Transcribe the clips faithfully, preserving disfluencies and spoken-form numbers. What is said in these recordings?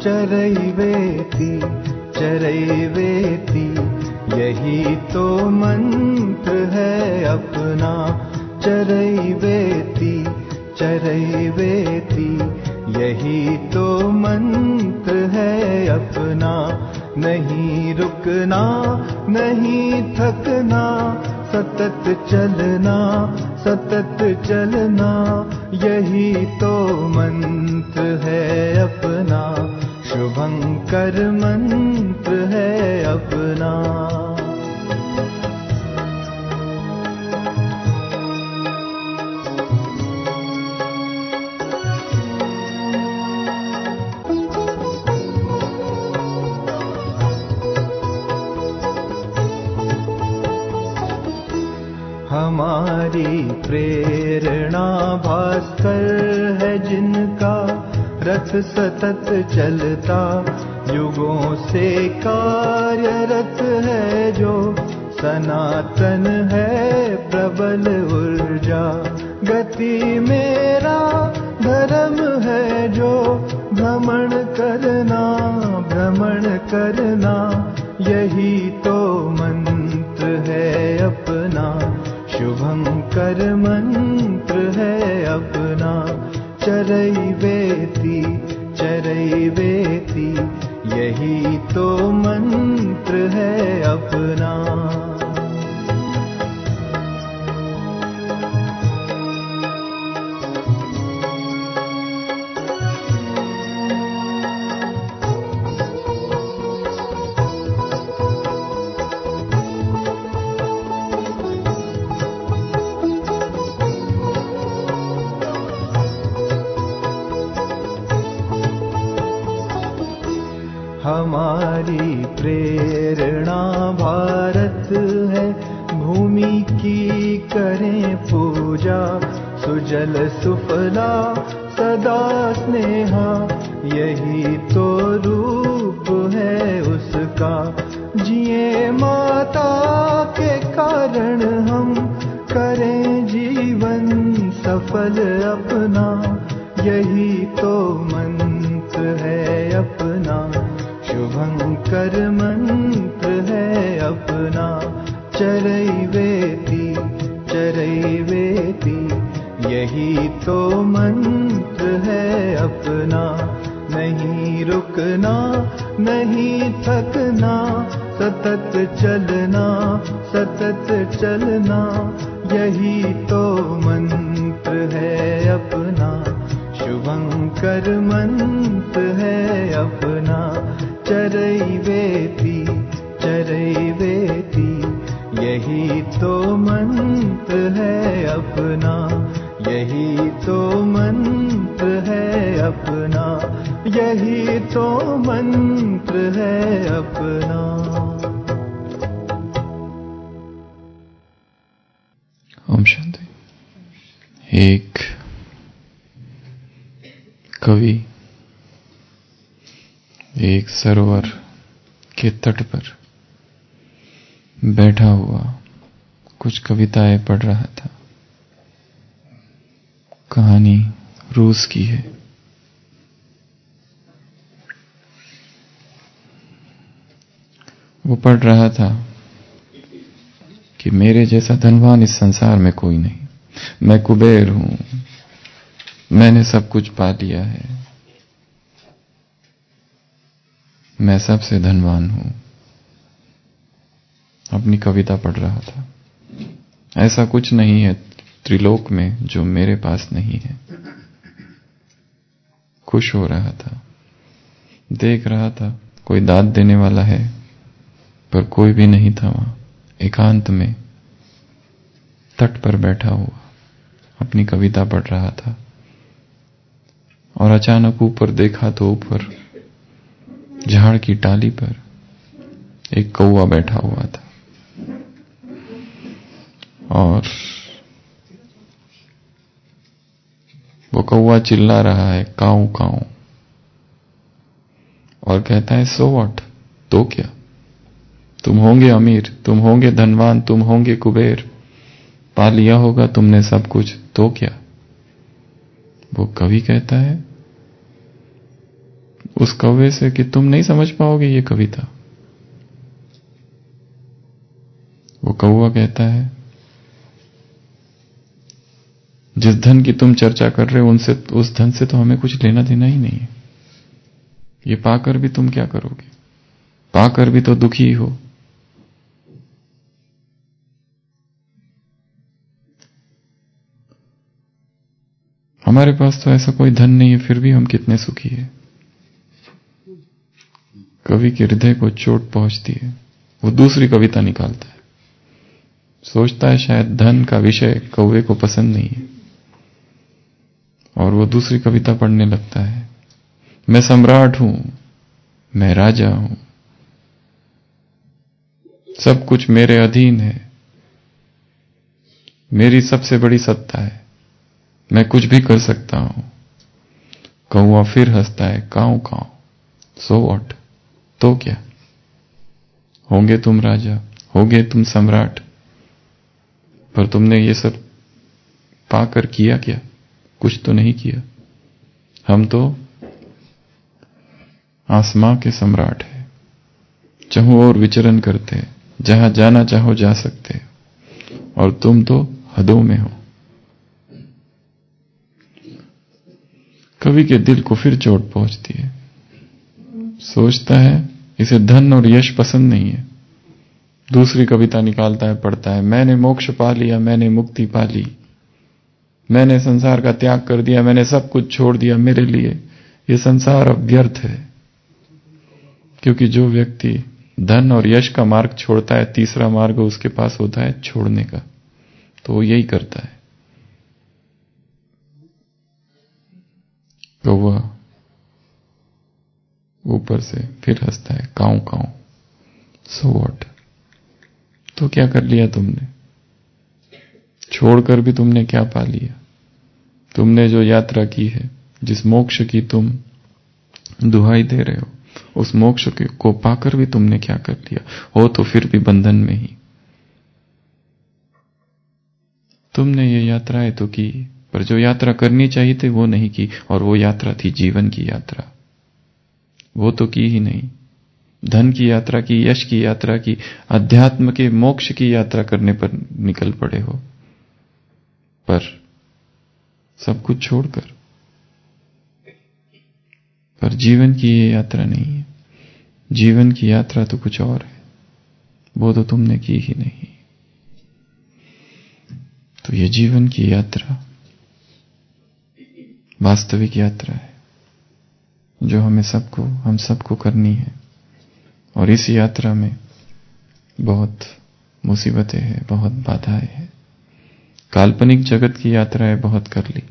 चरैवेति चरैवेति, यही तो मंत्र है अपना। चरैवेति चरैवेति, यही तो मंत्र है अपना। नहीं रुकना नहीं थकना, सतत चलना सतत चलना, यही तो मंत्र है अपना। शुभंकर मंत्र है अपना। हमारी प्रेरणा भास्कर है जिनका, रथ सतत चलता युगों से कार्यरत है जो। सनातन है प्रबल ऊर्जा, गति मेरा धर्म है जो। भ्रमण करना भ्रमण करना, यही तो मंत्र है अपना। शुभंकर मंत्र है अपना। चरैवेति चरैवेति, यही तो मंत्र है अपना। हमारी प्रेरणा भारत है, भूमि की करें पूजा। सुजल सुफला सदा स्नेहा, यही तो रूप है उसका। जिए माता के कारण हम, करें जीवन सफल अपना। यही तो मंत्र है अपना। शुभंकर मंत्र है अपना। चरैवेति चरैवेति, यही तो मंत्र है अपना। नहीं रुकना नहीं थकना, सतत चलना सतत चलना, यही तो मंत्र है अपना। शुभंकर मंत्र है अपना। चरैवेति चरैवेति, यही तो मंत्र है अपना। यही तो मंत्र है अपना। यही तो मंत्र है अपना। ओम शांति। एक कवि एक सरोवर के तट पर बैठा हुआ कुछ कविताएं पढ़ रहा था। कहानी रूस की है। वो पढ़ रहा था कि मेरे जैसा धनवान इस संसार में कोई नहीं। मैं कुबेर हूं, मैंने सब कुछ पा लिया है, मैं सबसे धनवान हूं। अपनी कविता पढ़ रहा था। ऐसा कुछ नहीं है त्रिलोक में जो मेरे पास नहीं है। खुश हो रहा था, देख रहा था कोई दाद देने वाला है, पर कोई भी नहीं था वहां। एकांत में तट पर बैठा हुआ अपनी कविता पढ़ रहा था। और अचानक ऊपर देखा तो ऊपर झाड़ की टाली पर एक कौवा बैठा हुआ था। और वो कौवा चिल्ला रहा है काऊ काऊ, और कहता है सो व्हाट, तो क्या, तुम होंगे अमीर, तुम होंगे धनवान, तुम होंगे कुबेर, पा लिया होगा तुमने सब कुछ, तो क्या। वो कवि कहता है उस कौवे से कि तुम नहीं समझ पाओगे ये कविता। वो कौवा कहता है, जिस धन की तुम चर्चा कर रहे हो उनसे, उस धन से तो हमें कुछ लेना देना ही नहीं है। ये पाकर भी तुम क्या करोगे? पाकर भी तो दुखी ही हो। हमारे पास तो ऐसा कोई धन नहीं है, फिर भी हम कितने सुखी हैं। कवि के हृदय को चोट पहुंचती है। वो दूसरी कविता निकालता है, सोचता है शायद धन का विषय कौवे को पसंद नहीं है, और वो दूसरी कविता पढ़ने लगता है। मैं सम्राट हूं, मैं राजा हूं, सब कुछ मेरे अधीन है, मेरी सबसे बड़ी सत्ता है, मैं कुछ भी कर सकता हूं। कौवा फिर हंसता है, काऊ काऊ, सो व्हाट, तो क्या, होंगे तुम राजा, होगे तुम सम्राट, पर तुमने ये सब पाकर किया क्या? कुछ तो नहीं किया। हम तो आसमां के सम्राट हैं, चाहों और विचरण करते हैं, जहां जाना चाहो जा सकते हैं, और तुम तो हदों में हो। कवि के दिल को फिर चोट पहुंचती है। सोचता है इसे धन और यश पसंद नहीं है। दूसरी कविता निकालता है, पढ़ता है, मैंने मोक्ष पा लिया, मैंने मुक्ति पा ली, मैंने संसार का त्याग कर दिया, मैंने सब कुछ छोड़ दिया। मेरे लिए ये संसार अब व्यर्थ है। क्योंकि जो व्यक्ति धन और यश का मार्ग छोड़ता है, तीसरा मार्ग उसके पास होता है छोड़ने का, तो वो यही करता है। तो वह ऊपर से फिर हंसता है, काऊ काऊ, सो व्हाट, तो क्या कर लिया तुमने? छोड़कर भी तुमने क्या पा लिया? तुमने जो यात्रा की है, जिस मोक्ष की तुम दुहाई दे रहे हो, उस मोक्ष को पाकर भी तुमने क्या कर लिया? हो तो फिर भी बंधन में ही। तुमने ये यात्राएं तो की, पर जो यात्रा करनी चाहिए थी वो नहीं की, और वो यात्रा थी जीवन की यात्रा, वो तो की ही नहीं। धन की यात्रा की, यश की यात्रा की, अध्यात्म के मोक्ष की यात्रा करने पर निकल पड़े हो, पर सब कुछ छोड़कर। पर जीवन की ये यात्रा नहीं है। जीवन की यात्रा तो कुछ और है, वो तो तुमने की ही नहीं। तो ये जीवन की यात्रा वास्तविक यात्रा है, जो हमें सबको, हम सबको करनी है। और इस यात्रा में बहुत मुसीबतें हैं, बहुत बाधाएं हैं। काल्पनिक जगत की यात्राएं बहुत कर ली,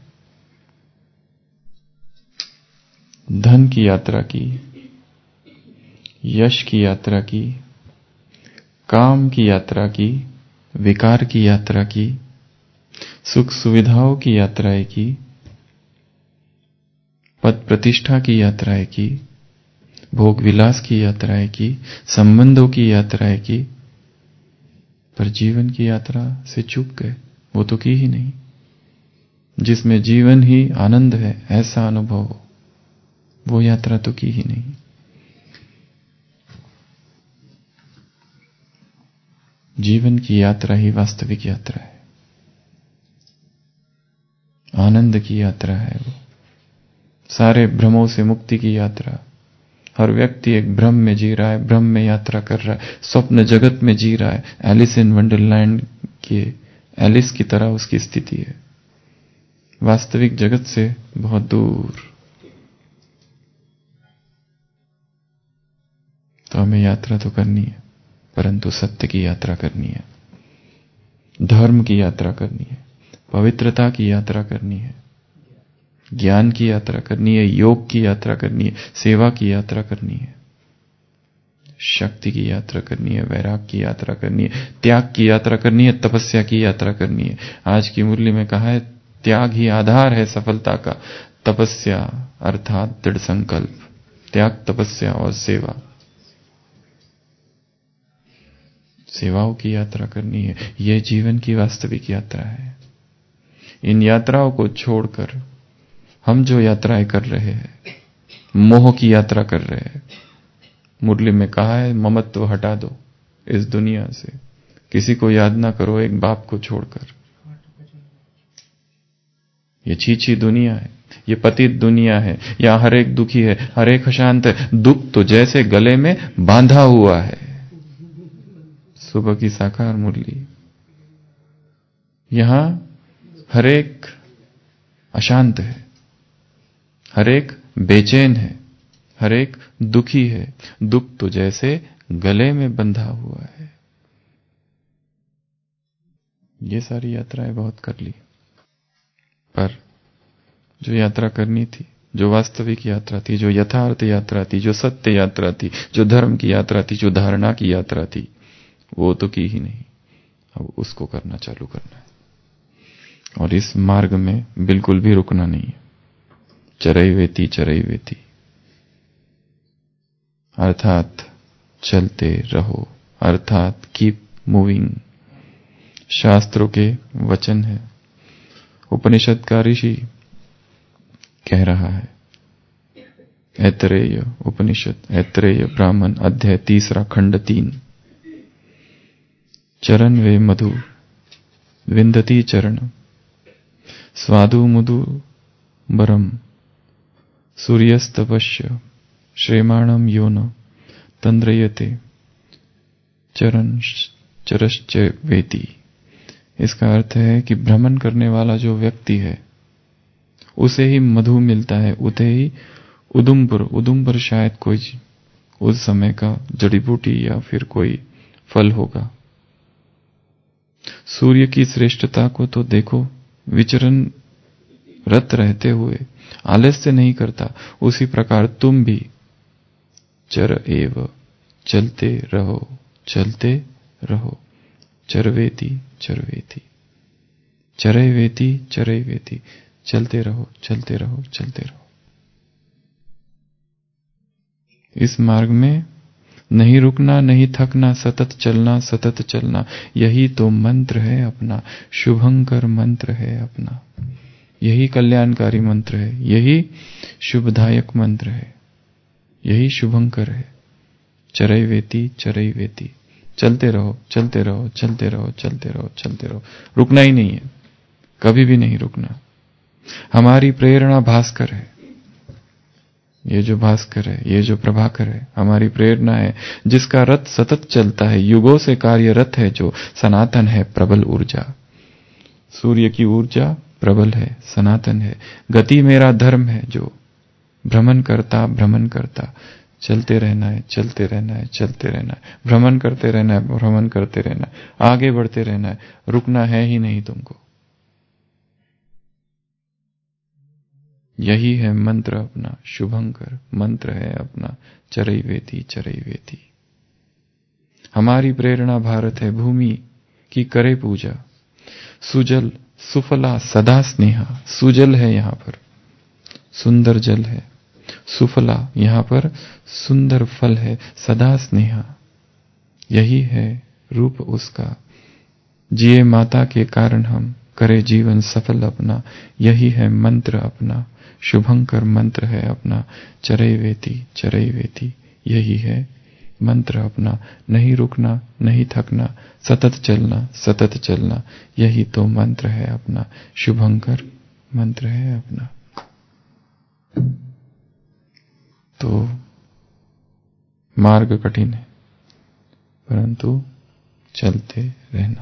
धन की यात्रा की, यश की यात्रा की, काम की यात्रा की, विकार की यात्रा की, सुख सुविधाओं की यात्राएं की, पद प्रतिष्ठा की यात्राएं की, भोग विलास की यात्राएं की, संबंधों की यात्राएं की, पर जीवन की यात्रा से चूक गए। वो तो की ही नहीं। जिसमें जीवन ही आनंद है, ऐसा अनुभव हो, वो यात्रा तो की ही नहीं। जीवन की यात्रा ही वास्तविक यात्रा है, आनंद की यात्रा है वो, सारे भ्रमों से मुक्ति की यात्रा। हर व्यक्ति एक भ्रम में जी रहा है, भ्रम में यात्रा कर रहा है, स्वप्न जगत में जी रहा है। एलिस इन वंडरलैंड के एलिस की तरह उसकी स्थिति है, वास्तविक जगत से बहुत दूर। तो हमें यात्रा तो करनी है, परंतु सत्य की यात्रा करनी है, धर्म की यात्रा करनी है, पवित्रता की यात्रा करनी है, ज्ञान की यात्रा करनी है, योग की यात्रा करनी है, सेवा की यात्रा करनी है, शक्ति की यात्रा करनी है, वैराग की यात्रा करनी है, त्याग की यात्रा करनी है, तपस्या की यात्रा करनी है। आज की मुरली में कहा है, त्याग ही आधार है सफलता का, तपस्या अर्थात दृढ़ संकल्प, त्याग, तपस्या और सेवा। सेवाओं की यात्रा करनी है, यह जीवन की वास्तविक यात्रा है। इन यात्राओं को छोड़कर हम जो यात्राएं कर रहे हैं, मोह की यात्रा कर रहे हैं। मुरली में कहा है ममत्व हटा दो इस दुनिया से, किसी को याद ना करो एक बाप को छोड़कर। ये छीछी दुनिया है, ये पतित दुनिया है, यहां हर एक दुखी है, हर एक अशांत है। दुख तो जैसे गले में बांधा हुआ है। सुबह की साकार मुरली। यहां हर एक अशांत है, हर एक बेचैन है, हर एक दुखी है। दुख तो जैसे गले में बंधा हुआ है। ये सारी यात्राएं बहुत कर ली, पर जो यात्रा करनी थी, जो वास्तविक यात्रा थी, जो यथार्थ यात्रा थी, जो सत्य यात्रा थी, जो धर्म की यात्रा थी, जो धारणा की यात्रा थी, वो तो की ही नहीं। अब उसको करना चालू करना है, और इस मार्ग में बिल्कुल भी रुकना नहीं है। चरैवेति चरैवेति, अर्थात चलते रहो, अर्थात कीप मूविंग। शास्त्रों के वचन है। उपनिषद का ऋषि कह रहा है, ऐतरेय उपनिषद, ऐतरेय ब्राह्मण, अध्याय तीसरा, खंड तीन। चरण वे मधु विंदती चरण, स्वादु मुदु बरम, सूर्यस्तपश्य श्रेमाणम योन तंद्रयते चरण चरश्च वेति। इसका अर्थ है कि भ्रमण करने वाला जो व्यक्ति है उसे ही मधु मिलता है, उसे ही उदुम्बर, उदुम्बर शायद कोई उस समय का जड़ी बूटी या फिर कोई फल होगा। सूर्य की श्रेष्ठता को तो देखो, विचरण रत रहते हुए आलस्य नहीं करता। उसी प्रकार तुम भी चर एव, चलते रहो, चलते रहो। चरवेति चरवेति, चरैवेति चरैवेति, चलते रहो, चलते रहो, चलते रहो। इस मार्ग में नहीं रुकना, नहीं थकना, सतत चलना, सतत चलना। यही तो मंत्र है अपना, शुभंकर मंत्र है अपना। यही कल्याणकारी मंत्र है, यही शुभदायक मंत्र है, यही शुभंकर है। चरैवेति चरैवेति, चलते रहो, चलते रहो, चलते रहो, चलते रहो, चलते रहो। रुकना ही नहीं है, कभी भी नहीं रुकना। हमारी प्रेरणा भास्कर है। ये जो भास्कर है, ये जो प्रभाकर है, हमारी प्रेरणा है, जिसका रथ सतत चलता है, युगों से कार्यरत है, जो सनातन है, प्रबल ऊर्जा। सूर्य की ऊर्जा प्रबल है, सनातन है। गति मेरा धर्म है, जो भ्रमण करता भ्रमण करता चलते रहना है, चलते रहना है, चलते रहना है, भ्रमण करते रहना है, भ्रमण करते रहना है, आगे बढ़ते रहना है, रुकना है ही नहीं तुमको। यही है मंत्र अपना, शुभंकर मंत्र है अपना, चरैवेति चरैवेति। हमारी प्रेरणा भारत है, भूमि की करे पूजा। सुजल सुफला सदा स्नेहा, सुजल है यहां पर, सुंदर जल है। सुफला यहां पर सुंदर फल है, सदा स्नेहा। यही है रूप उसका, जिए माता के कारण हम, करे जीवन सफल अपना। यही है मंत्र अपना, शुभंकर मंत्र है अपना, चरैवेति चरैवेति। यही है मंत्र अपना, नहीं रुकना, नहीं थकना, सतत चलना, सतत चलना। यही तो मंत्र है अपना, शुभंकर मंत्र है अपना। तो मार्ग कठिन है, परंतु चलते रहना,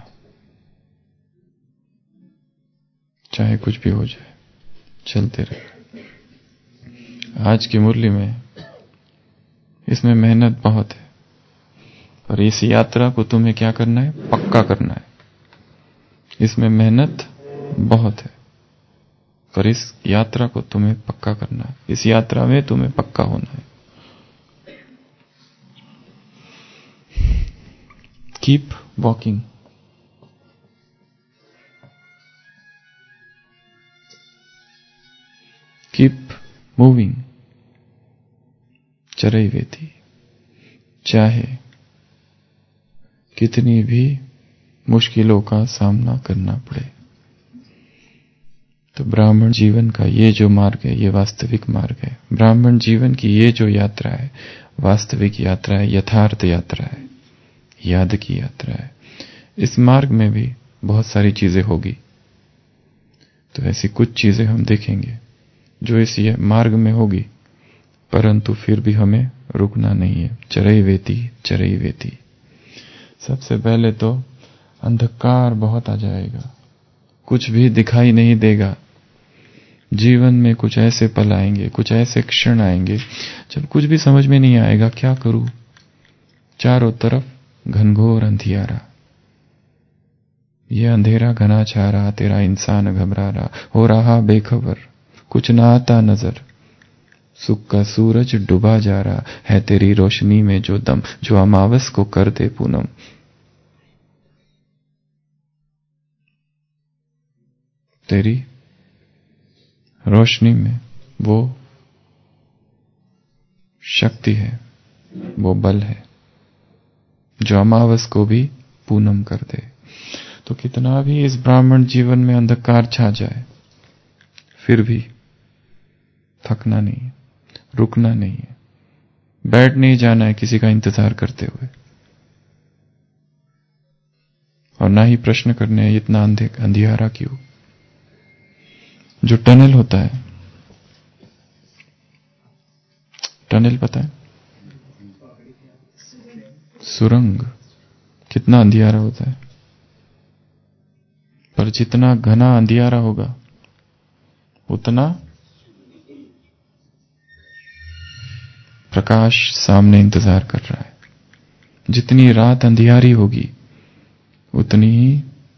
चाहे कुछ भी हो जाए, चलते रहना। आज की मुरली में इसमें मेहनत बहुत है, पर इस यात्रा को तुम्हें क्या करना है? पक्का करना है। इसमें मेहनत बहुत है, पर इस यात्रा को तुम्हें पक्का करना है। इस यात्रा में तुम्हें पक्का होना है। कीप वॉकिंग, कीप मूविंग, चरैवेति। चाहे कितनी भी मुश्किलों का सामना करना पड़े, तो ब्राह्मण जीवन का ये जो मार्ग है, ये वास्तविक मार्ग है। ब्राह्मण जीवन की ये जो यात्रा है, वास्तविक यात्रा है, यथार्थ यात्रा है, याद की यात्रा है। इस मार्ग में भी बहुत सारी चीजें होगी। तो ऐसी कुछ चीजें हम देखेंगे जो इस मार्ग में होगी, परंतु फिर भी हमें रुकना नहीं है। चरई वेती चरई वेती। सबसे पहले तो अंधकार बहुत आ जाएगा, कुछ भी दिखाई नहीं देगा। जीवन में कुछ ऐसे पल आएंगे, कुछ ऐसे क्षण आएंगे जब कुछ भी समझ में नहीं आएगा, क्या करूं। चारों तरफ घनघोर अंधियारा, ये अंधेरा घना छा रहा, तेरा इंसान घबरा रहा, हो रहा बेखबर, कुछ ना आता नजर। सुख का सूरज डूबा जा रहा है तेरी रोशनी में जो दम, जो अमावस को कर दे पूनम। तेरी रोशनी में वो शक्ति है, वो बल है जो अमावस को भी पूनम कर दे। तो कितना भी इस ब्राह्मण जीवन में अंधकार छा जाए, फिर भी थकना नहीं है, रुकना नहीं है, बैठ नहीं जाना है किसी का इंतजार करते हुए, और ना ही प्रश्न करने हैं इतना अंधे अंधियारा क्यों। जो टनल होता है, टनल पता है, सुरंग, कितना अंधियारा होता है, पर जितना घना अंधियारा होगा उतना प्रकाश सामने इंतजार कर रहा है। जितनी रात अंधियारी होगी उतनी ही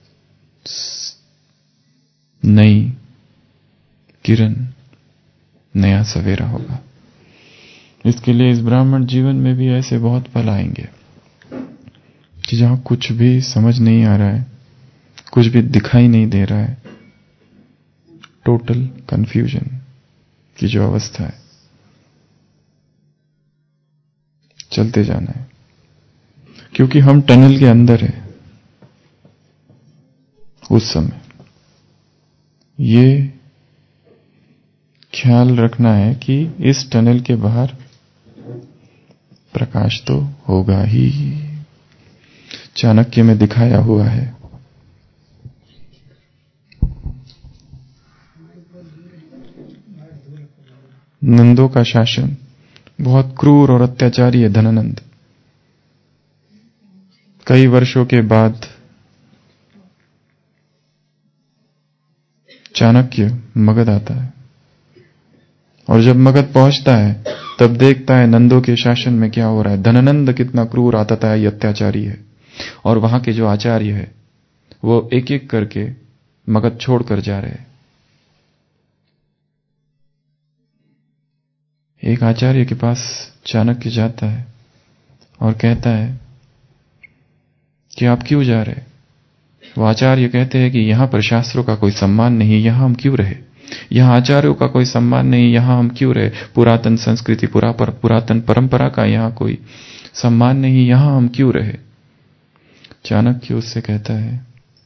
नई किरण, नया सवेरा होगा। इसके लिए इस ब्राह्मण जीवन में भी ऐसे बहुत पल आएंगे कि जहां कुछ भी समझ नहीं आ रहा है, कुछ भी दिखाई नहीं दे रहा है, टोटल कंफ्यूजन की जो अवस्था है, चलते जाना है, क्योंकि हम टनल के अंदर है। उस समय ये ख्याल रखना है कि इस टनल के बाहर प्रकाश तो होगा ही। चाणक्य में दिखाया हुआ है, नंदों का शासन बहुत क्रूर और अत्याचारी है। धनानंद कई वर्षों के बाद चाणक्य मगध आता है, और जब मगध पहुंचता है तब देखता है नंदों के शासन में क्या हो रहा है। धनानंद कितना क्रूर आतताई अत्याचारी है, और वहां के जो आचार्य है वो एक एक करके मगध छोड़कर जा रहे हैं। एक आचार्य के पास चाणक्य जाता है और कहता है कि आप क्यों जा रहे? वो आचार्य कहते हैं कि यहां पर शास्त्रों का कोई सम्मान नहीं, यहां हम क्यों रहे? यहां आचार्यों का कोई सम्मान नहीं, यहां हम क्यों रहे? पुरातन संस्कृति, पुरा पर, पुरातन परंपरा का यहां कोई सम्मान नहीं, यहां हम क्यों रहे? चाणक्य उससे कहता है,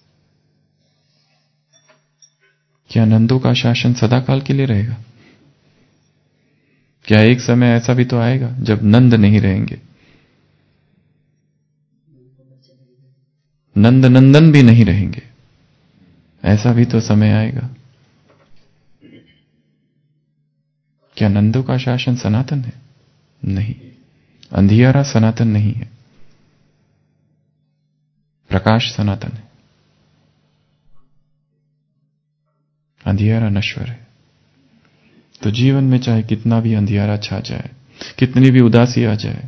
क्या नंदों का शासन सदाकाल के लिए रहेगा? क्या एक समय ऐसा भी तो आएगा जब नंद नहीं रहेंगे, नंद नंदन भी नहीं रहेंगे? ऐसा भी तो समय आएगा। क्या नंदों का शासन सनातन है? नहीं, अंधियारा सनातन नहीं है, प्रकाश सनातन है, अंधियारा नश्वर है। तो जीवन में चाहे कितना भी अंधियारा छा जाए, कितनी भी उदासी आ जाए,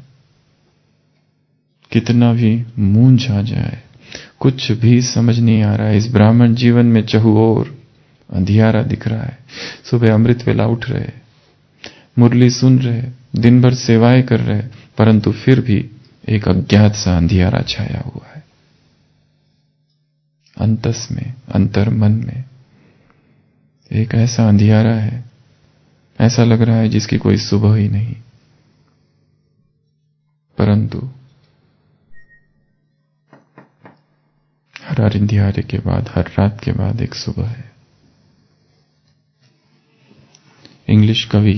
कितना भी मूंझ आ जाए, कुछ भी समझ नहीं आ रहा है, इस ब्राह्मण जीवन में चहुओर अंधियारा दिख रहा है। सुबह अमृत वेला उठ रहे, मुरली सुन रहे, दिन भर सेवाएं कर रहे, परंतु फिर भी एक अज्ञात सा अंधियारा छाया हुआ है। अंतस में, अंतर मन में एक ऐसा अंधियारा है, ऐसा लग रहा है जिसकी कोई सुबह ही नहीं, परंतु हर अंधियारे के बाद, हर रात के बाद एक सुबह है। इंग्लिश कवि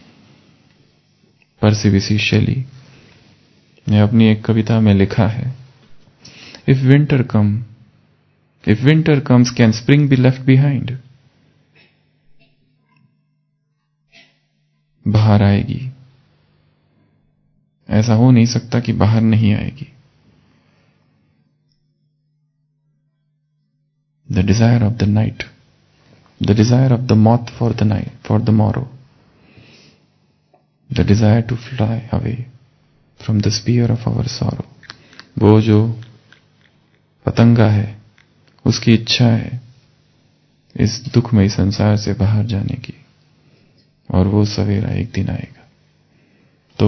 पर्सी बिशी शेली ने अपनी एक कविता में लिखा है, if winter come if winter comes can spring be left behind. बाहर आएगी, ऐसा हो नहीं सकता कि बाहर नहीं आएगी। The desire of the night, the desire of the moth for the night for the morrow, the desire to fly away from the sphere of our sorrow. वो जो पतंगा है उसकी इच्छा है इस दुखमय संसार से बाहर जाने की, और वो सवेरा एक दिन आएगा। तो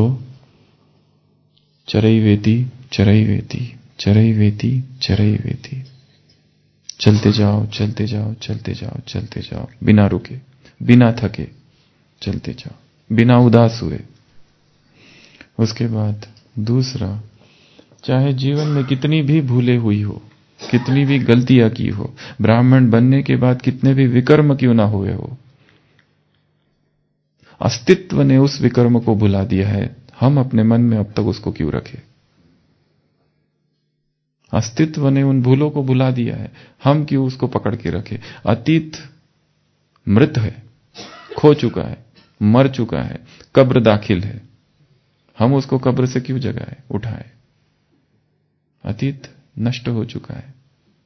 चरई वेती चरई वेती चरई वेती चरई वेती, चलते जाओ चलते जाओ चलते जाओ चलते जाओ, बिना रुके बिना थके चलते जाओ, बिना उदास हुए। उसके बाद दूसरा, चाहे जीवन में कितनी भी भूले हुई हो, कितनी भी गलतियां की हो, ब्राह्मण बनने के बाद कितने भी विकर्म क्यों ना हुए हो, अस्तित्व ने उस विकर्म को भुला दिया है। हम अपने मन में अब तक उसको क्यों रखें? अस्तित्व ने उन भूलों को भुला दिया है, हम क्यों उसको पकड़ के रखें? अतीत मृत है, खो चुका है, मर चुका है, कब्र दाखिल है, हम उसको कब्र से क्यों जगाए उठाए? अतीत नष्ट हो चुका है।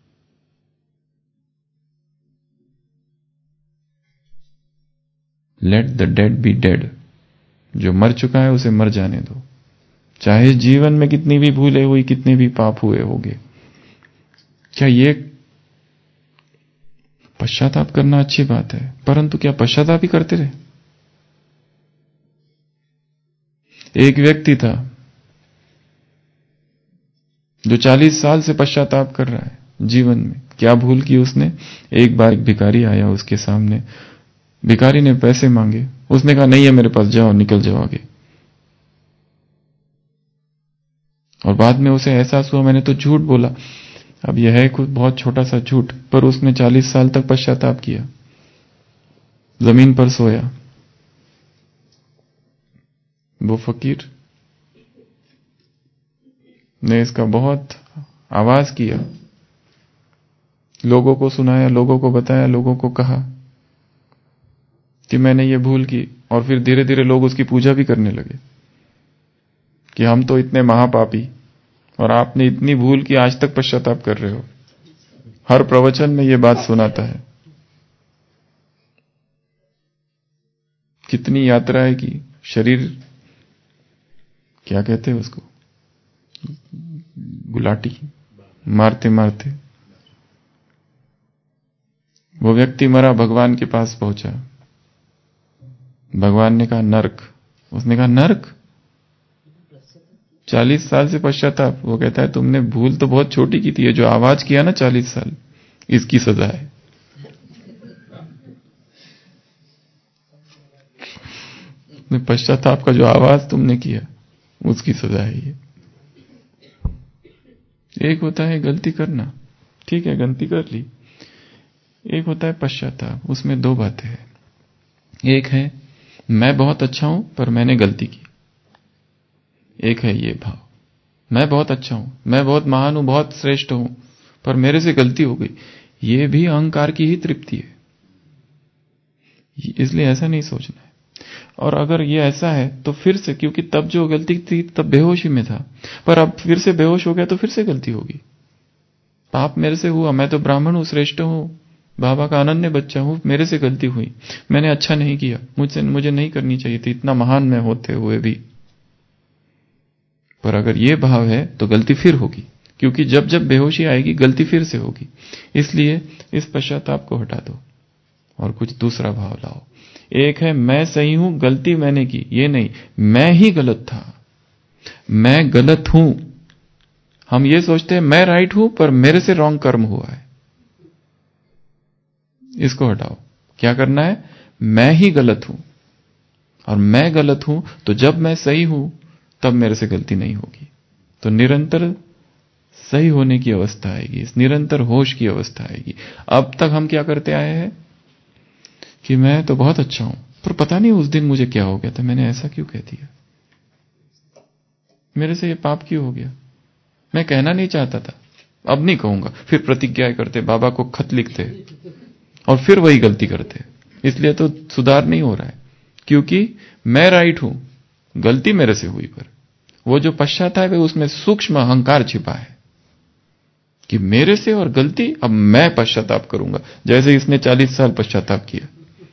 Let the dead be dead, जो मर चुका है उसे मर जाने दो। चाहे जीवन में कितनी भी भूले हुई, कितने भी पाप हुए होंगे, क्या ये पश्चाताप करना अच्छी बात है, परंतु क्या पश्चाताप ही करते रहे? एक व्यक्ति था जो चालीस साल से पश्चाताप कर रहा है जीवन में। क्या भूल की उसने? एक बार एक भिखारी आया उसके सामने, भिखारी ने पैसे मांगे, उसने कहा नहीं है मेरे पास, जाओ निकल जाओ आगे। और बाद में उसे एहसास हुआ मैंने तो झूठ बोला। अब यह है कुछ बहुत छोटा सा झूठ, पर उसने चालीस साल तक पश्चाताप किया, जमीन पर सोया। वो फकीर ने इसका बहुत आवाज किया, लोगों को सुनाया, लोगों को बताया, लोगों को कहा कि मैंने ये भूल की। और फिर धीरे धीरे लोग उसकी पूजा भी करने लगे कि हम तो इतने महापापी और आपने इतनी भूल की, आज तक पश्चाताप कर रहे हो। हर प्रवचन में ये बात सुनाता है। कितनी यात्राएं की, शरीर क्या कहते हैं उसको, गुलाटी मारते मारते वो व्यक्ति मरा, भगवान के पास पहुंचा। भगवान ने कहा नर्क। उसने कहा नर्क? चालीस साल से पश्चाताप। वो कहता है तुमने भूल तो बहुत छोटी की थी, ये जो आवाज किया ना चालीस साल, इसकी सजा है। पश्चाताप का जो आवाज तुमने किया उसकी सजा है ये। एक होता है गलती करना, ठीक है गलती कर ली। एक होता है पश्चाताप, उसमें दो बातें हैं। एक है मैं बहुत अच्छा हूं पर मैंने गलती की। एक है ये भाव, मैं बहुत अच्छा हूं, मैं बहुत महान हूं, बहुत श्रेष्ठ हूं, पर मेरे से गलती हो गई। ये भी अहंकार की ही तृप्ति है, इसलिए ऐसा नहीं सोचना है। और अगर ये ऐसा है तो फिर से, क्योंकि तब जो गलती थी तब बेहोशी में था, पर अब फिर से बेहोश हो गया तो फिर से गलती होगी। पाप मेरे से हुआ, मैं तो ब्राह्मण हूं, श्रेष्ठ हूं, बाबा का अनन्य बच्चा हूं, मेरे से गलती हुई, मैंने अच्छा नहीं किया, मुझसे मुझे नहीं करनी चाहिए थी, इतना महान मैं होते हुए भी। पर अगर ये भाव है तो गलती फिर होगी, क्योंकि जब जब बेहोशी आएगी गलती फिर से होगी। इसलिए इस पश्चाताप को हटा दो और कुछ दूसरा भाव लाओ। एक है मैं सही हूं, गलती मैंने की, ये नहीं मैं ही गलत था, मैं गलत हूं। हम ये सोचते हैं मैं राइट हूं पर मेरे से रॉन्ग कर्म हुआ है। इसको हटाओ। क्या करना है? मैं ही गलत हूं, और मैं गलत हूं तो जब मैं सही हूं तब मेरे से गलती नहीं होगी। तो निरंतर सही होने की अवस्था आएगी, इस निरंतर होश की अवस्था आएगी। अब तक हम क्या करते आए हैं कि मैं तो बहुत अच्छा हूं पर पता नहीं उस दिन मुझे क्या हो गया था, मैंने ऐसा क्यों कह दिया, मेरे से ये पाप क्यों हो गया। मैं कहना नहीं चाहता था, अब नहीं कहूंगा। फिर प्रतिज्ञा करते, बाबा को खत लिखते और फिर वही गलती करते। इसलिए तो सुधार नहीं हो रहा है, क्योंकि मैं राइट हूं, गलती मेरे से हुई। पर वो जो पश्चाताप है उसमें सूक्ष्म अहंकार छिपा है कि मेरे से और गलती, अब मैं पश्चाताप करूंगा। जैसे इसने चालीस साल पश्चाताप किया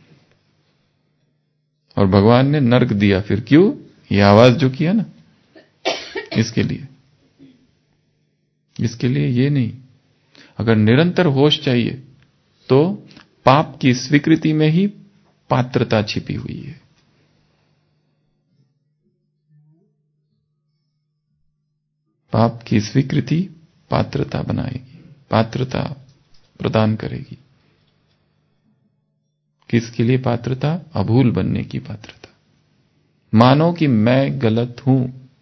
और भगवान ने नर्क दिया। फिर क्यों? ये आवाज जो किया ना, इसके लिए, इसके लिए ये नहीं। अगर निरंतर होश चाहिए तो पाप की स्वीकृति में ही पात्रता छिपी हुई है। पाप की स्वीकृति पात्रता बनाएगी, पात्रता प्रदान करेगी। किसके लिए पात्रता? अभूल बनने की पात्रता। मानो कि मैं गलत हूं,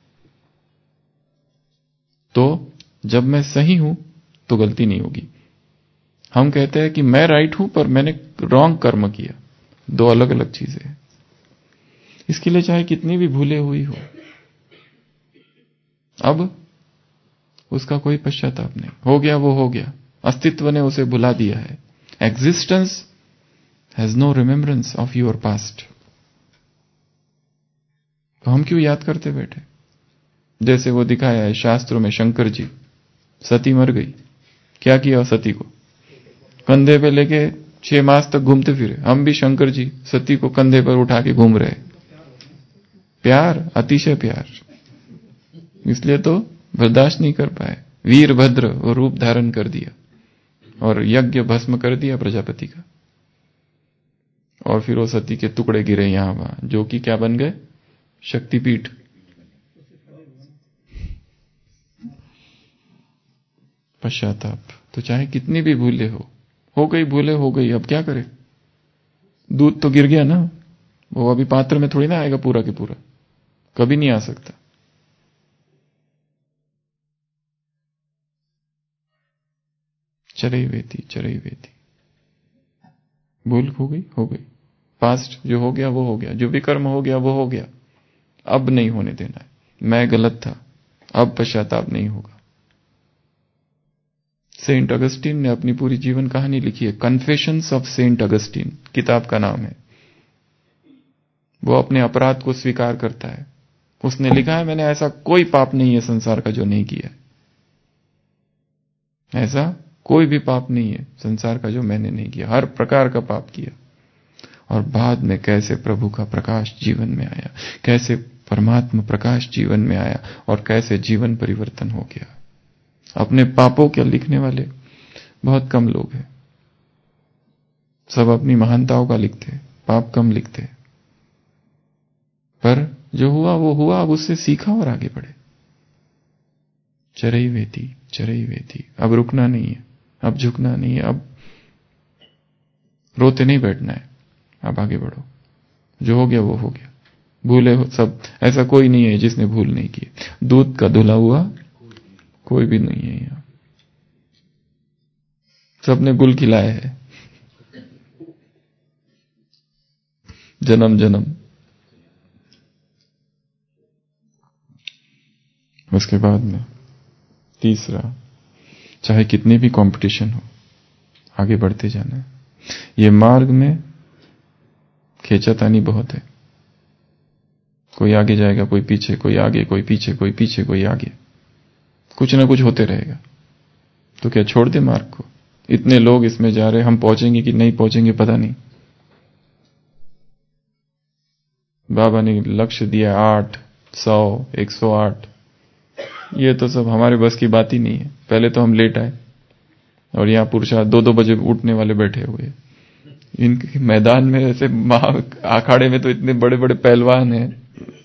तो जब मैं सही हूं तो गलती नहीं होगी। हम कहते हैं कि मैं राइट हूं पर मैंने रॉन्ग कर्म किया, दो अलग अलग चीजें हैं। इसके लिए चाहे कितनी भी भूले हुई हो, अब उसका कोई पश्चाताप नहीं। हो गया वो हो गया, अस्तित्व ने उसे भुला दिया है। Existence has no remembrance of your past. तो हम क्यों याद करते बैठे? जैसे वो दिखाया है शास्त्रों में, शंकर जी, सती मर गई, क्या किया सती को? कंधे पे लेके छह मास तक घूमते फिरे। हम भी शंकर जी सती को कंधे पर उठा के घूम रहे। प्यार, अतिशय प्यार, इसलिए तो बर्दाश्त नहीं कर पाए। वीरभद्र वो रूप धारण कर दिया और यज्ञ भस्म कर दिया प्रजापति का। और फिर वो सती के टुकड़े गिरे यहां वहां, जो कि क्या बन गए? शक्तिपीठ। पश्चाताप तो चाहे कितनी भी भूले हो, हो गई भूले हो गई, अब क्या करें? दूध तो गिर गया ना, वो अभी पात्र में थोड़ी ना आएगा पूरा के पूरा, कभी नहीं आ सकता। चरई वेती, चरई वेती, भूल हो गई हो गई। पास्ट जो हो गया वो हो गया, जो विकर्म हो गया वो हो गया, अब नहीं होने देना है। मैं गलत था, अब पश्चाताप नहीं होगा। सेंट अगस्टीन ने अपनी पूरी जीवन कहानी लिखी है, कन्फेशंस ऑफ सेंट अगस्टीन किताब का नाम है। वो अपने अपराध को स्वीकार करता है। उसने लिखा है, मैंने ऐसा कोई पाप नहीं है संसार का जो नहीं किया। ऐसा कोई भी पाप नहीं है संसार का जो मैंने नहीं किया, हर प्रकार का पाप किया। और बाद में कैसे प्रभु का प्रकाश जीवन में आया, कैसे परमात्मा प्रकाश जीवन में आया और कैसे जीवन परिवर्तन हो गया। अपने पापों के लिखने वाले बहुत कम लोग हैं, सब अपनी महानताओं का लिखते, पाप कम लिखते। पर जो हुआ वो हुआ, अब उससे सीखा और आगे बढ़े। चरई वेती, चरई वेती, अब रुकना नहीं है, अब झुकना नहीं है, अब रोते नहीं बैठना है, अब आगे बढ़ो। जो हो गया वो हो गया, भूले हो सब, ऐसा कोई नहीं है जिसने भूल नहीं की। दूध का धुला हुआ कोई भी नहीं है यहां, सबने गुल खिलाया है जन्म जन्म। उसके बाद में तीसरा, चाहे कितनी भी कंपटीशन हो, आगे बढ़ते जाना है। ये मार्ग में खींचातानी बहुत है, कोई आगे जाएगा, कोई पीछे, कोई आगे, कोई पीछे, कोई पीछे, कोई आगे, कुछ ना कुछ होते रहेगा। तो क्या छोड़ दे मार्ग को? इतने लोग इसमें जा रहे, हम पहुंचेंगे कि नहीं पहुंचेंगे पता नहीं। बाबा ने लक्ष्य दिया आठ, सौ, एक सौ आठ, ये तो सब हमारे बस की बात ही नहीं है। पहले तो हम लेट आए और यहाँ पुरुषार्थ दो दो बजे उठने वाले बैठे हुए। इनके मैदान में ऐसे अखाड़े में तो इतने बड़े बड़े पहलवान हैं,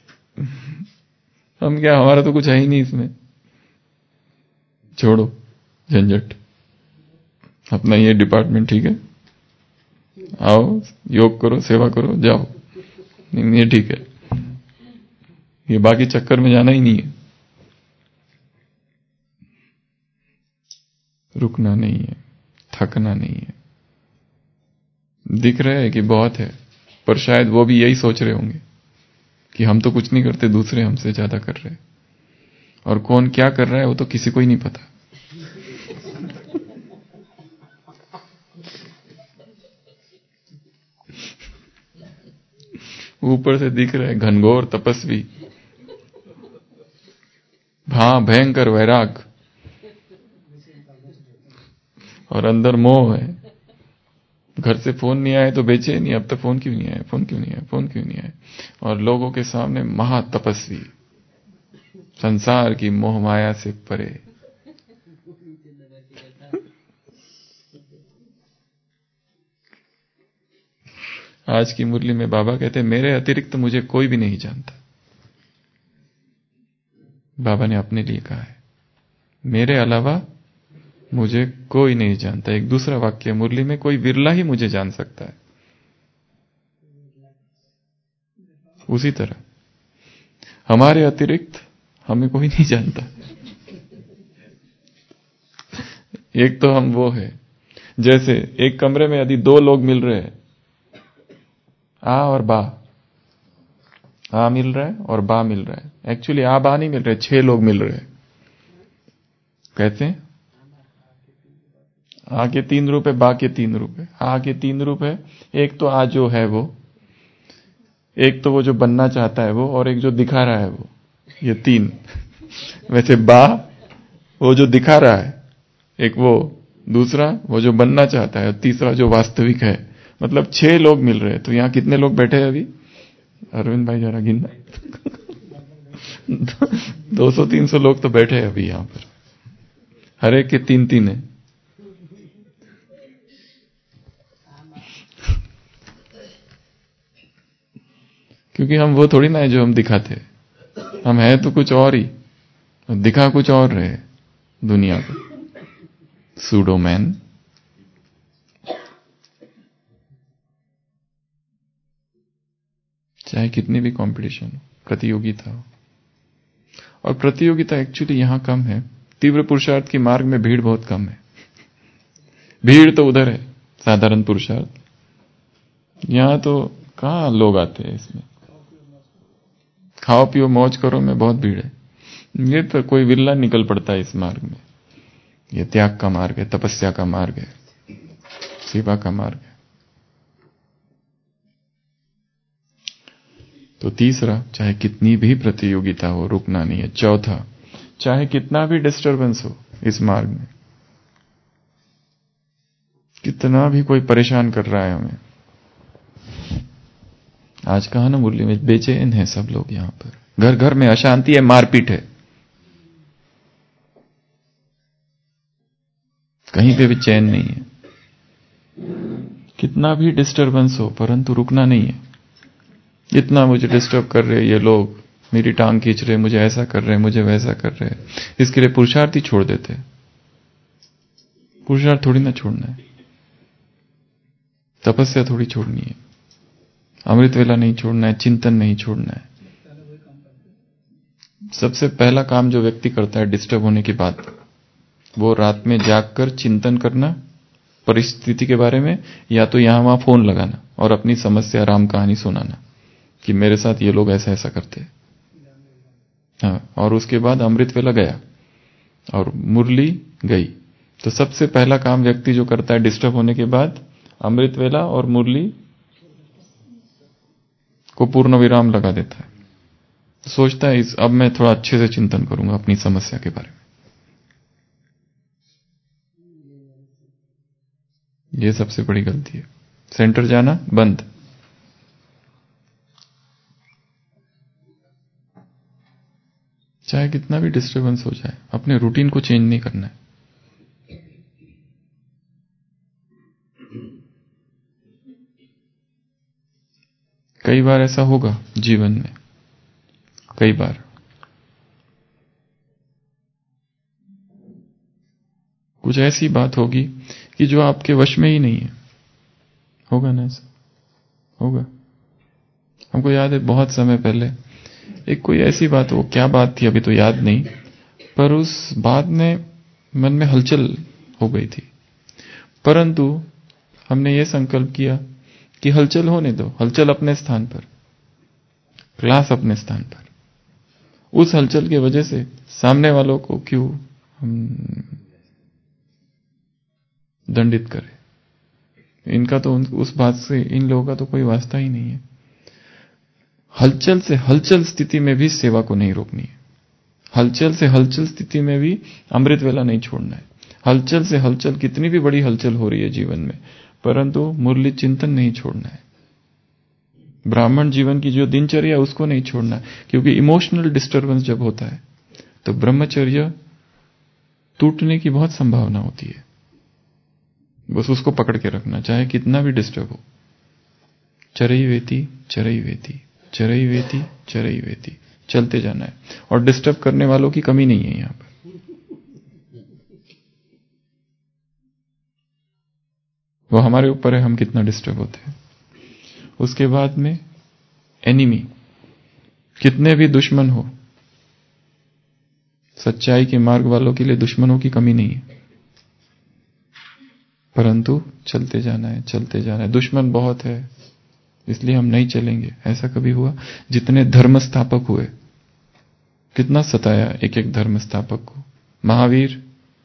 हम क्या, हमारा तो कुछ है ही नहीं इसमें। छोड़ो झंझट, अपना ये डिपार्टमेंट ठीक है, आओ योग करो, सेवा करो, जाओ। नहीं, ये ठीक है, ये बाकी चक्कर में जाना ही नहीं है। रुकना नहीं है, थकना नहीं है। दिख रहा है कि बहुत है, पर शायद वो भी यही सोच रहे होंगे कि हम तो कुछ नहीं करते, दूसरे हमसे ज्यादा कर रहे हैं, और कौन क्या कर रहा है वो तो किसी को ही नहीं पता। ऊपर से दिख रहे घनघोर तपस्वी, हाँ भयंकर वैराग, और अंदर मोह है। घर से फोन नहीं आए तो बेचे नहीं, अब तक फोन क्यों नहीं आया, फोन क्यों नहीं आया, फोन क्यों नहीं आया। और लोगों के सामने महातपस्वी, संसार की मोह माया से परे। आज की मुरली में बाबा कहते हैं मेरे अतिरिक्त मुझे कोई भी नहीं जानता। बाबा ने अपने लिए कहा है, मेरे अलावा मुझे कोई नहीं जानता। एक दूसरा वाक्य मुरली में, कोई विरला ही मुझे जान सकता है। उसी तरह हमारे अतिरिक्त हमें कोई नहीं जानता। एक तो हम वो है, जैसे एक कमरे में यदि दो लोग मिल रहे हैं, आ और बा, आ मिल रहा है और बा मिल रहा है। एक्चुअली आ बा नहीं मिल रहे, छह लोग मिल रहे हैं। कहते हैं आ के तीन रूप है, बा के तीन रूप है। आ के तीन रूप है, एक तो आ जो है वो, एक तो वो जो बनना चाहता है वो, और एक जो दिखा रहा है वो, ये तीन। वैसे बा वो जो दिखा रहा है, एक वो, दूसरा वो जो बनना चाहता है, और तीसरा जो वास्तविक है। मतलब छह लोग मिल रहे हैं। तो यहां कितने लोग बैठे हैं अभी? अरविंद भाई जरा गिनना। दो सौ तीन सौ लोग तो बैठे हैं अभी यहां पर, हर एक के तीन तीन है। क्योंकि हम वो थोड़ी ना है जो हम दिखाते, हम है तो कुछ और ही, दिखा कुछ और रहे दुनिया को। Pseudo man. चाहे कितनी भी कंपटीशन हो, प्रतियोगिता हो, और प्रतियोगिता एक्चुअली यहां कम है। तीव्र पुरुषार्थ के मार्ग में भीड़ बहुत कम है। भीड़ तो उधर है साधारण पुरुषार्थ, यहां तो कहां लोग आते हैं इसमें। खाओ पियो मौज करो में बहुत भीड़ है। ये तो कोई विरला निकल पड़ता है इस मार्ग में। ये त्याग का मार्ग है, तपस्या का मार्ग है, सेवा का मार्ग है। तो तीसरा, चाहे कितनी भी प्रतियोगिता हो, रुकना नहीं है। चौथा, चाहे कितना भी डिस्टरबेंस हो इस मार्ग में, कितना भी कोई परेशान कर रहा है हमें। आज कहा ना मुरली में, बेचैन है सब लोग यहां पर, घर घर में अशांति है, मारपीट है, कहीं पे भी चैन नहीं है। कितना भी डिस्टरबेंस हो, परंतु रुकना नहीं है। इतना मुझे डिस्टर्ब कर रहे ये लोग, मेरी टांग खींच रहे, मुझे ऐसा कर रहे, मुझे वैसा कर रहे, इसके लिए पुरुषार्थ ही छोड़ देते। पुरुषार्थ थोड़ी ना छोड़ना है, तपस्या थोड़ी छोड़नी है, अमृत वेला नहीं छोड़ना है, चिंतन नहीं छोड़ना है। सबसे पहला काम जो व्यक्ति करता है डिस्टर्ब होने के बाद, वो रात में जागकर चिंतन करना परिस्थिति के बारे में, या तो यहां वहां फोन लगाना और अपनी समस्या राम कहानी सुनाना कि मेरे साथ ये लोग ऐसा ऐसा करते हैं। हाँ, और उसके बाद अमृत वेला गया और मुरली गई। तो सबसे पहला काम व्यक्ति जो करता है डिस्टर्ब होने के बाद, अमृत वेला और मुरली को पूर्ण विराम लगा देता है। सोचता है इस अब मैं थोड़ा अच्छे से चिंतन करूंगा अपनी समस्या के बारे में। यह सबसे बड़ी गलती है। सेंटर जाना बंद। चाहे कितना भी डिस्टरबेंस हो जाए, अपने रूटीन को चेंज नहीं करना है। कई बार ऐसा होगा जीवन में, कई बार कुछ ऐसी बात होगी कि जो आपके वश में ही नहीं है। होगा ना ऐसा? होगा। हमको याद है बहुत समय पहले एक कोई ऐसी बात, वो क्या बात थी अभी तो याद नहीं, पर उस बात में मन में हलचल हो गई थी। परंतु हमने ये संकल्प किया कि हलचल होने दो, हलचल अपने स्थान पर, क्लास अपने स्थान पर। उस हलचल की वजह से सामने वालों को क्यों हम दंडित करें? इनका तो उस बात से इन लोगों का तो कोई वास्ता ही नहीं है। हलचल से हलचल स्थिति में भी सेवा को नहीं रोकनी है। हलचल से हलचल स्थिति में भी अमृत वेला नहीं छोड़ना है। हलचल से हलचल, कितनी भी बड़ी हलचल हो रही है जीवन में, परंतु मुरली चिंतन नहीं छोड़ना है। ब्राह्मण जीवन की जो दिनचर्या उसको नहीं छोड़ना है, क्योंकि इमोशनल डिस्टरबेंस जब होता है तो ब्रह्मचर्य टूटने की बहुत संभावना होती है। बस उसको पकड़ के रखना, चाहे कितना भी डिस्टर्ब हो। चरई वेती चरई वेती चरई वेती चरई वेती, चलते जाना है। और डिस्टर्ब करने वालों की कमी नहीं है यहां पर। वो हमारे ऊपर है, हम कितना डिस्टर्ब होते हैं। उसके बाद में एनिमी, कितने भी दुश्मन हो, सच्चाई के मार्ग वालों के लिए दुश्मनों की कमी नहीं है, परंतु चलते जाना है, चलते जाना है। दुश्मन बहुत है इसलिए हम नहीं चलेंगे, ऐसा कभी हुआ? जितने धर्म स्थापक हुए, कितना सताया एक एक धर्म स्थापक को। महावीर,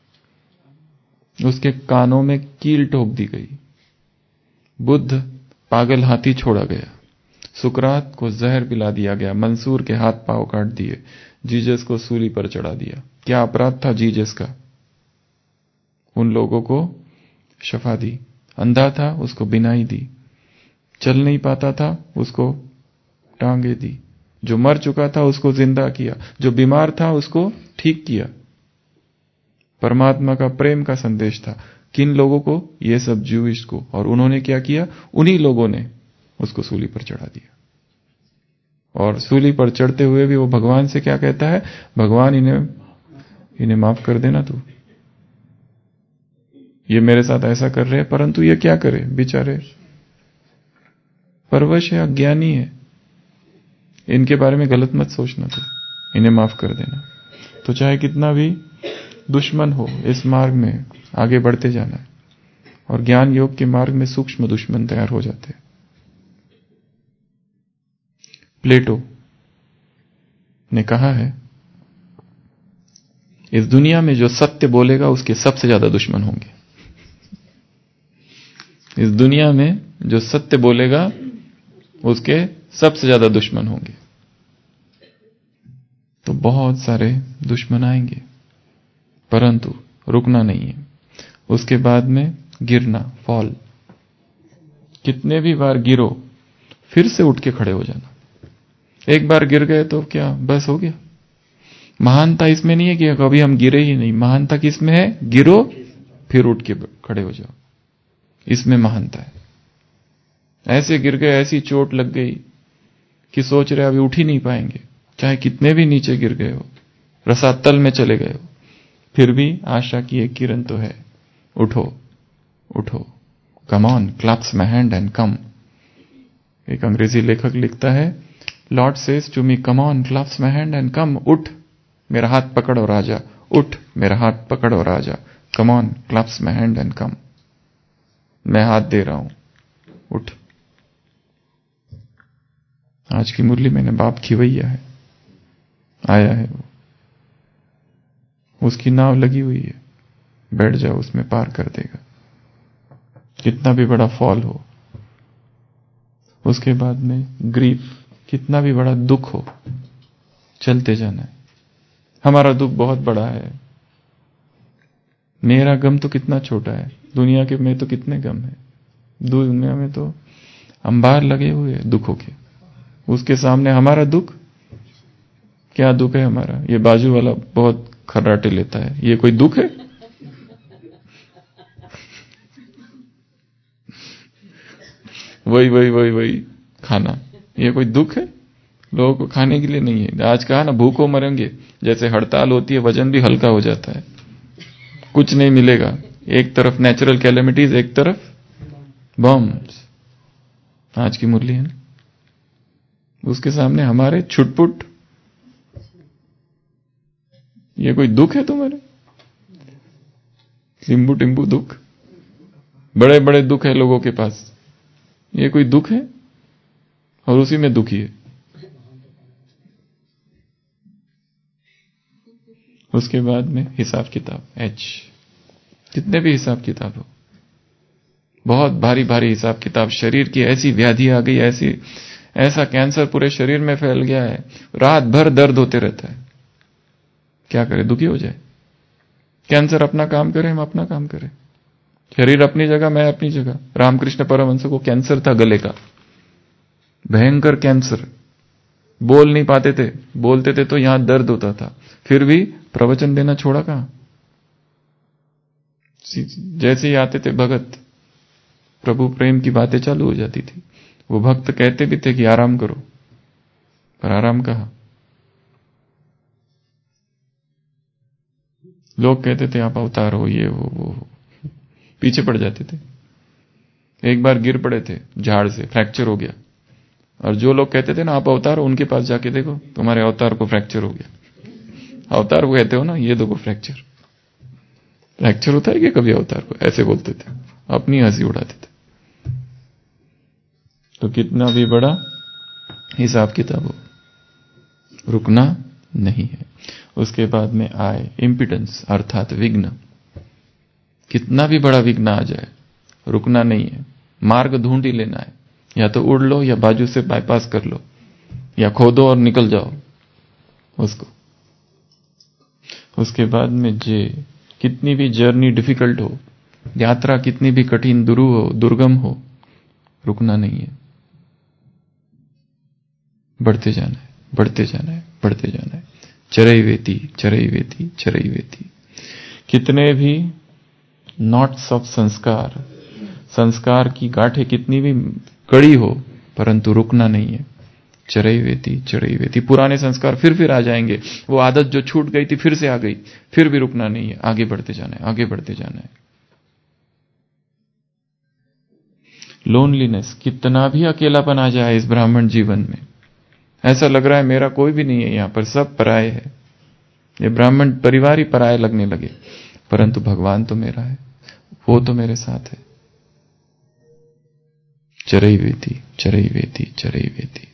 उसके कानों में कील ठोक दी गई। बुद्ध, पागल हाथी छोड़ा गया। सुकरात को जहर पिला दिया गया। मंसूर के हाथ पांव काट दिए। जीसस को सूली पर चढ़ा दिया। क्या अपराध था जीसस का? उन लोगों को शफा दी। अंधा था उसको बिनाई दी। चल नहीं पाता था उसको टांगे दी। जो मर चुका था उसको जिंदा किया। जो बीमार था उसको ठीक किया। परमात्मा का प्रेम का संदेश था। किन लोगों को? ये सब ज्यूइश को। और उन्होंने क्या किया? उन्हीं लोगों ने उसको सूली पर चढ़ा दिया। और सूली पर चढ़ते हुए भी वो भगवान से क्या कहता है? भगवान, इन्हें इन्हें माफ कर देना तू, ये मेरे साथ ऐसा कर रहे हैं। परंतु ये क्या करे बेचारे, परवश है, अज्ञानी है, इनके बारे में गलत मत सोचना तू, इन्हें माफ कर देना। तो चाहे कितना भी दुश्मन हो, इस मार्ग में आगे बढ़ते जाना है। और ज्ञान योग के मार्ग में सूक्ष्म दुश्मन तैयार हो जाते हैं। प्लेटो ने कहा है, इस दुनिया में जो सत्य बोलेगा उसके सबसे ज्यादा दुश्मन होंगे। इस दुनिया में जो सत्य बोलेगा उसके सबसे ज्यादा दुश्मन होंगे। तो बहुत सारे दुश्मन आएंगे, परंतु रुकना नहीं है। उसके बाद में गिरना, फॉल। कितने भी बार गिरो, फिर से उठ के खड़े हो जाना। एक बार गिर गए तो क्या बस हो गया? महानता इसमें नहीं है कि कभी हम गिरे ही नहीं। महानता किसमें है? गिरो फिर उठ के खड़े हो जाओ, इसमें महानता है। ऐसे गिर गए, ऐसी चोट लग गई कि सोच रहे अभी उठ ही नहीं पाएंगे, चाहे कितने भी नीचे गिर गए हो, रसातल में चले गए हो, फिर भी आशा की एक किरण तो है, उठो उठो, come on, clasp my hand and come. एक अंग्रेजी लेखक लिखता है, lord says to me, come on, clasp my hand and come. उठ, मेरा हाथ पकड़ और आजा। उठ, मेरा हाथ पकड़ और आजा। Come on, clasp my hand and come. मैं हाथ दे रहा हूं, उठ। आज की मुरली मैंने बाप खिवैया है, आया है वो, उसकी नाव लगी हुई है, बैठ जाओ, उसमें पार कर देगा, कितना भी बड़ा फॉल हो। उसके बाद में ग्रीफ, कितना भी बड़ा दुख हो, चलते जाना है। हमारा दुख बहुत बड़ा है, मेरा गम तो कितना छोटा है, दुनिया के में तो कितने गम है। दुनिया में तो अंबार लगे हुए हैं दुखों के, उसके सामने हमारा दुख, क्या दुख है हमारा? ये बाजू वाला बहुत खर्राटे लेता है, ये कोई दुख है? वही वही वही वही खाना, ये कोई दुख है? लोगों को खाने के लिए नहीं है। आज कहा ना, भूखों मरेंगे। जैसे हड़ताल होती है, वजन भी हल्का हो जाता है, कुछ नहीं मिलेगा। एक तरफ नेचुरल कैलेमिटीज, एक तरफ बॉम्ब्स। आज की मुरली है ना, उसके सामने हमारे छुटपुट, ये कोई दुख है तुम्हारे? टिम्बू टिम्बू दुख, बड़े बड़े दुख है लोगों के पास, ये कोई दुख है? और उसी में दुखी है। उसके बाद में हिसाब किताब, एच, कितने भी हिसाब किताब हो, बहुत भारी भारी हिसाब किताब, शरीर की ऐसी व्याधि आ गई, ऐसी ऐसा कैंसर पूरे शरीर में फैल गया है, रात भर दर्द होते रहता है, क्या करे? दुखी हो जाए। कैंसर अपना काम करे, हम अपना काम करें, शरीर अपनी जगह, मैं अपनी जगह। रामकृष्ण परमहंस को कैंसर था गले का, भयंकर कैंसर, बोल नहीं पाते थे, बोलते थे तो यहां दर्द होता था, फिर भी प्रवचन देना छोड़ा कहां। जैसे ही आते थे भगत, प्रभु प्रेम की बातें चालू हो जाती थी। वो भक्त कहते भी थे कि आराम करो, पर आराम कहां। लोग कहते थे आप अवतार हो, ये हो वो हो, पीछे पड़ जाते थे। एक बार गिर पड़े थे झाड़ से, फ्रैक्चर हो गया, और जो लोग कहते थे ना आप अवतार हो, उनके पास जाके देखो तुम्हारे अवतार को फ्रैक्चर हो गया। अवतार को कहते हो ना, ये देखो फ्रैक्चर। फ्रैक्चर होता है कि कभी अवतार को? ऐसे बोलते थे, अपनी हंसी उड़ाते थे। तो कितना भी बड़ा हिसाब किताब हो, रुकना नहीं है। उसके बाद में आए इम्पिडेंस, अर्थात विघ्न। कितना भी बड़ा विघ्न आ जाए, रुकना नहीं है, मार्ग ढूंढ ही लेना है। या तो उड़ लो, या बाजू से बाईपास कर लो, या खोदो और निकल जाओ उसको। उसके बाद में जे, कितनी भी जर्नी डिफिकल्ट हो, यात्रा कितनी भी कठिन, दुरू हो, दुर्गम हो, रुकना नहीं है, बढ़ते जाना है, बढ़ते जाना है, बढ़ते जाना है। चरैवेति, चरैवेति, चरैवेति। कितने भी नॉट्स ऑफ संस्कार, संस्कार की गांठें कितनी भी कड़ी हो, परंतु रुकना नहीं है। चरैवेति, चरैवेति। पुराने संस्कार फिर फिर आ जाएंगे, वो आदत जो छूट गई थी फिर से आ गई, फिर भी रुकना नहीं है, आगे बढ़ते जाना है, आगे बढ़ते जाना है। लोनलीनेस, कितना भी अकेलापन आ जाए इस ब्राह्मण जीवन में, ऐसा लग रहा है मेरा कोई भी नहीं है यहां पर, सब पराये है, ये ब्राह्मण परिवार ही पराये लगने लगे, परंतु भगवान तो मेरा है, वो तो मेरे साथ है। चरैवेति, चरैवेति, चरैवेति।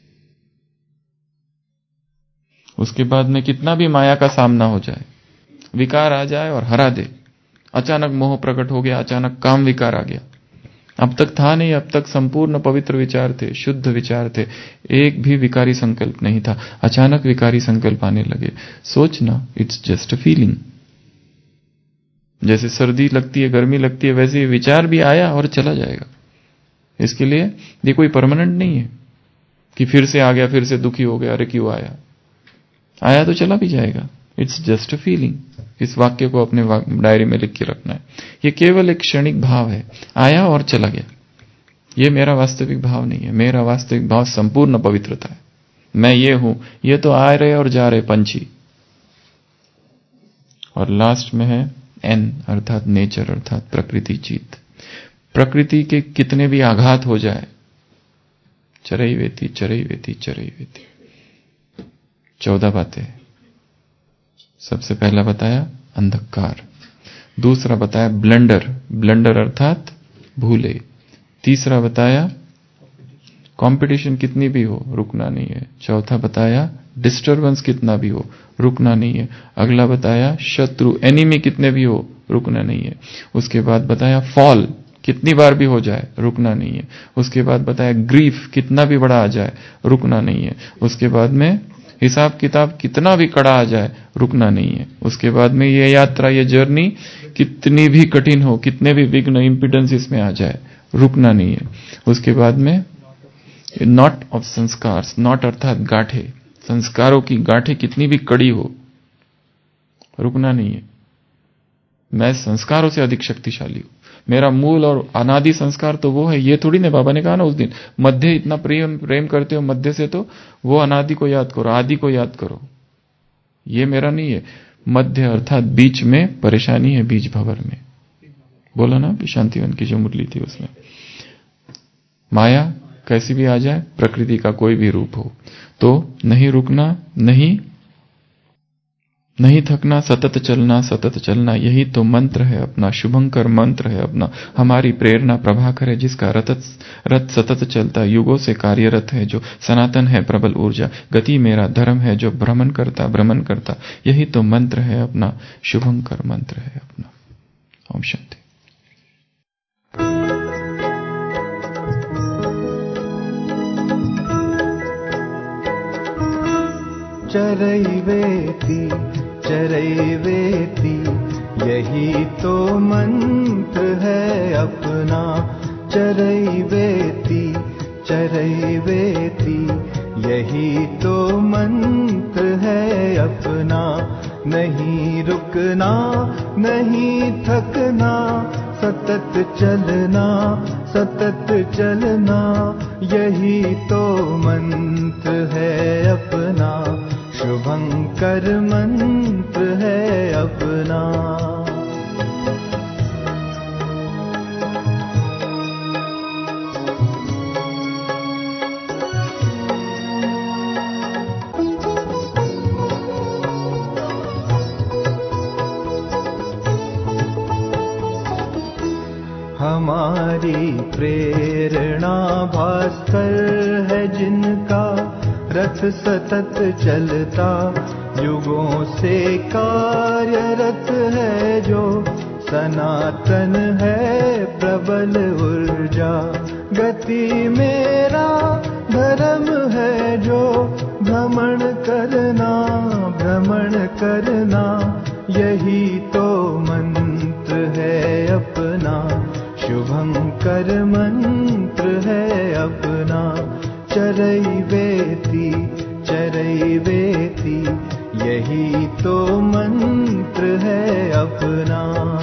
उसके बाद में कितना भी माया का सामना हो जाए, विकार आ जाए और हरा दे, अचानक मोह प्रकट हो गया, अचानक काम विकार आ गया, अब तक था नहीं, अब तक संपूर्ण पवित्र विचार थे, शुद्ध विचार थे, एक भी विकारी संकल्प नहीं था, अचानक विकारी संकल्प आने लगे। सोचना, इट्स जस्ट अ फीलिंग। जैसे सर्दी लगती है, गर्मी लगती है, वैसे विचार भी आया और चला जाएगा। इसके लिए ये कोई परमानेंट नहीं है कि फिर से आ गया, फिर से दुखी हो गया, अरे क्यों आया, आया तो चला भी जाएगा। It's just a feeling. इस वाक्य को अपने डायरी में लिख के रखना है। ये केवल एक क्षणिक भाव है, आया और चला गया, ये मेरा वास्तविक भाव नहीं है। मेरा वास्तविक भाव संपूर्ण पवित्रता है। मैं ये हूं, ये तो आ रहे और जा रहे पंछी। और लास्ट में है एन, अर्थात नेचर, अर्थात प्रकृति चित। प्रकृति के कितने भी आघात हो जाए, चरैवेति, चरैवेति, चरैवेति। चौदह बातें। सबसे पहला बताया अंधकार, दूसरा बताया ब्लंडर, ब्लंडर अर्थात भूले, तीसरा बताया कंपटीशन कितनी भी हो, रुकना नहीं है, चौथा बताया डिस्टरबेंस कितना भी हो, रुकना नहीं है, अगला बताया शत्रु, एनिमी कितने भी हो, रुकना नहीं है, उसके बाद बताया फॉल, कितनी बार भी हो जाए, रुकना नहीं है, उसके बाद बताया ग्रीफ, कितना भी बड़ा आ जाए, रुकना नहीं है, उसके बाद में हिसाब किताब कितना भी कड़ा आ जाए, रुकना नहीं है, उसके बाद में ये यात्रा, ये जर्नी कितनी भी कठिन हो, कितने भी विघ्न इंपिडेंस इसमें आ जाए, रुकना नहीं है, उसके बाद में नॉट ऑफ संस्कार, नॉट अर्थात गांठे, संस्कारों की गांठे कितनी भी कड़ी हो, रुकना नहीं है। मैं संस्कारों से अधिक शक्तिशाली हूं, मेरा मूल और अनादि संस्कार तो वो है, ये थोड़ी ना, बाबा ने कहा ना उस दिन, मध्य इतना प्रेम प्रेम करते हो मध्य से, तो वो अनादि को याद करो, आदि को याद करो, ये मेरा नहीं है। मध्य अर्थात बीच में परेशानी है, बीज भंवर में, बोला ना शांतिवन की जो मुरली थी उसमें। माया कैसी भी आ जाए, प्रकृति का कोई भी रूप हो, तो नहीं रुकना, नहीं नहीं थकना, सतत चलना, सतत चलना, यही तो मंत्र है अपना, शुभंकर मंत्र है अपना। हमारी प्रेरणा प्रभाकर है, जिसका रथ रथ सतत चलता, युगों से कार्यरत है, जो सनातन है प्रबल ऊर्जा। गति मेरा धर्म है, जो भ्रमण करता भ्रमण करता, यही तो मंत्र है अपना, शुभंकर मंत्र है अपना। ओम शांति। चरैवेति चरैवेति, यही तो मंत्र है अपना। चरैवेति चरैवेति, यही तो मंत्र है अपना। नहीं रुकना नहीं थकना, सतत चलना सतत चलना, यही तो मंत्र है अपना। शुभंकर मंत्र है अपना। हमारी प्रेरणा भास्कर है, जिनका रथ सतत चलता, युगों से कार्यरत है, जो सनातन है प्रबल ऊर्जा। गति मेरा धर्म है, जो भ्रमण करना भ्रमण करना, यही तो मंत्र है अपना। शुभंकर मंत्र है अपना। चरैवेति चरैवेति, यही तो मंत्र है अपना।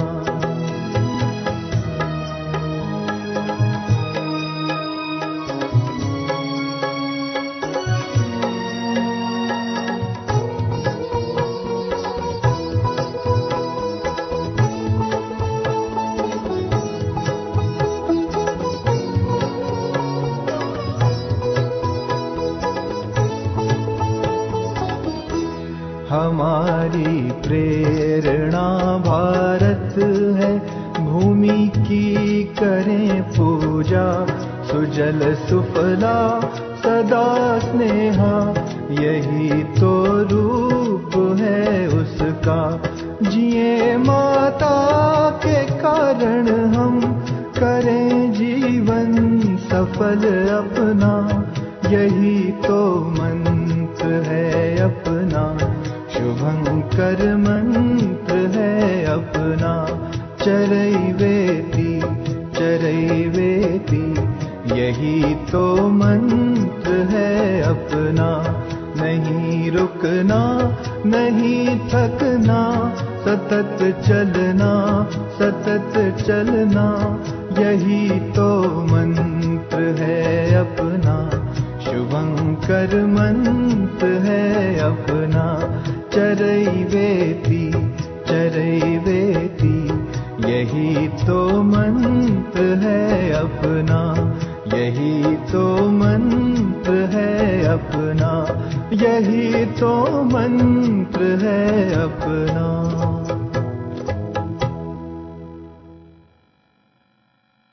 हमारी प्रेरणा भारत है, भूमि की करें पूजा। सुजल सुफला सदा स्नेहा, यही तो रूप है उसका। जिए माता के कारण हम, करें जीवन सफल अपना। यही तो मंत्र है अपना। शुभंकर मंत्र है अपना। चरैवेति चरैवेति, यही तो मंत्र है अपना। नहीं रुकना नहीं थकना, सतत चलना सतत चलना, यही तो मंत्र है अपना। शुभंकर मंत्र है अपना। चरैवेति चरैवेति, यही तो मंत्र है अपना। यही तो मंत्र है अपना। यही तो मंत्र है अपना।